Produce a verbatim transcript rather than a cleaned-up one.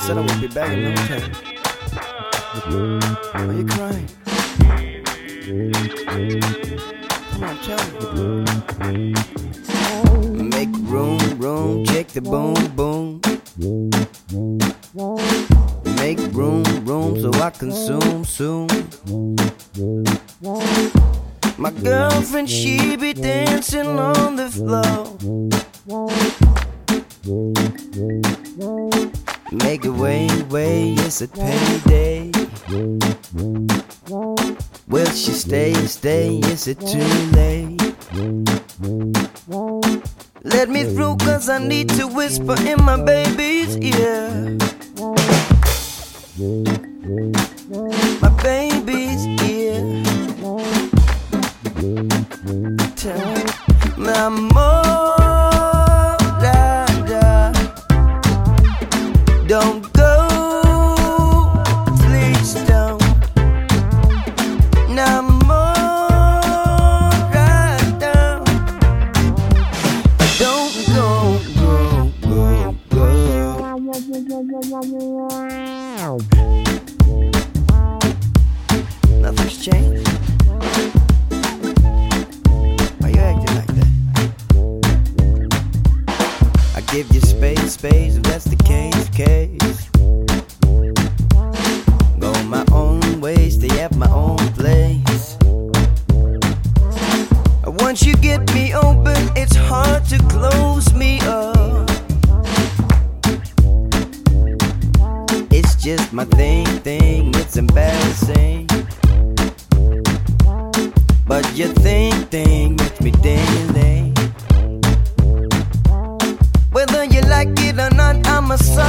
said I would be back in no time. Are you crying? Come on, tell me. Make room, room, check the boom, boom. Make room, room so I consume soon. My girlfriend, she be dancing on the floor. Make it way, way, it's a payday. Will she stay, stay, is it too late? Let me through cause I need to whisper in my baby's ear. My baby's ear. Tell me more, da, da. Don't go, please don't. Now more, da, da. Don't go, go, go, go. Nothing's changed. Why you acting like that? I give you space, space, if that's the case, case. Go my own way, stay at my own place. Once you get me open, it's hard to close me up. It's just my thing, thing, it's embarrassing. But your thing, thing makes me ding-ding. Whether you like it or not, I'm a son.